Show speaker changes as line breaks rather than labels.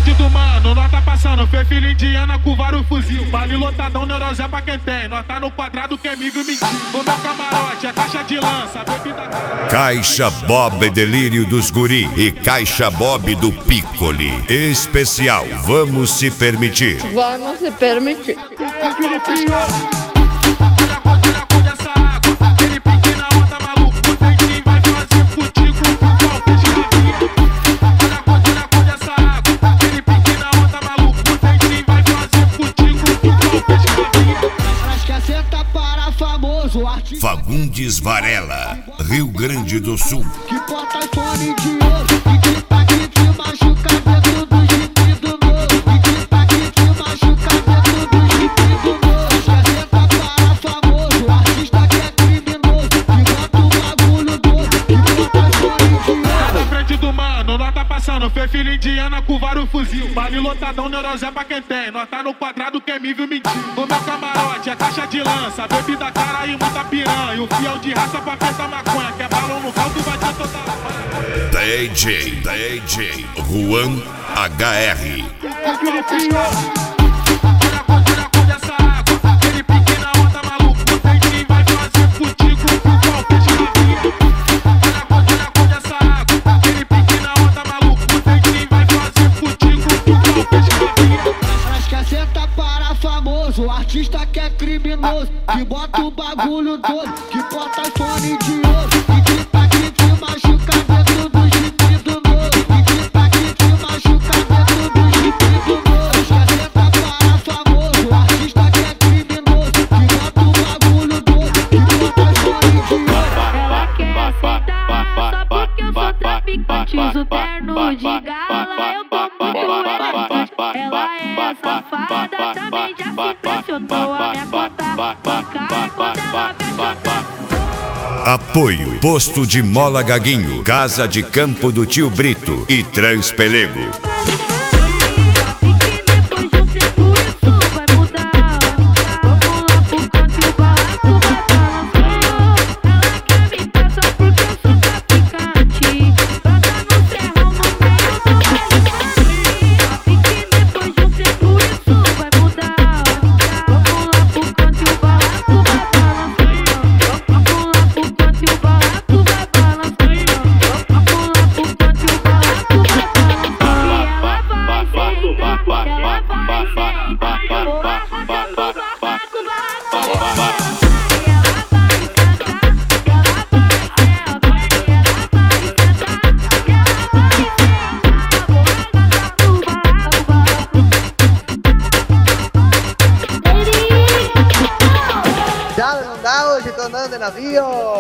frente do mano, nós tá passando. Fê filho indiana com vários fuzil. Vale lotadão, neurosé pra quem tem. Nós tá no quadrado que é amigo e mentir. O meu camarote é caixa de lança, bebida.
Caixa Bob Delírio dos Guri e Caixa Bob do Piccoli. Especial, vamos se permitir.
Vamos se permitir.
Fagundes Varela, Rio Grande do Sul.
Que bota fone de ouro e que tá que te machuca dentro do jipe do novo. E que tá que te machuca dentro do jipe do novo. Esquece para famoso, artista que é criminoso. Que bota o bagulho doido, que bota fone de ouro.
Na frente do mano, nós tá passando. Fê filho indiana com vários fuzil. Vale lotadão, neurosé pra quem tem. Nós tá no quadrado que é nível mentir. O meu camarote é caixa de lança, bebida cara e muita piranha. O fiel de raça pra festa maconha. Quer balão no caldo vai ter toda a...
DJ Juan HR.
O artista que é criminoso, que bota o bagulho doido, que bota fone de ouro, e que tá que te machuca dentro do jipe do novo, e que tá que te machuca dentro do jipe do novo. Esquece para famoso, o artista que é criminoso, que bota o bagulho doido, que bota fone de ouro.
Ela quer sentar só porque eu sou traficante. Uso terno de gala, eu tô muito elegante. Ela é safada, também já se impressionou. A minha conta cai quando ela fecha.
Apoio Posto de Mola Gaguinho, Casa de Campo do Tio Brito e Transpelego.
Já não dá hoje, tô andando em navio.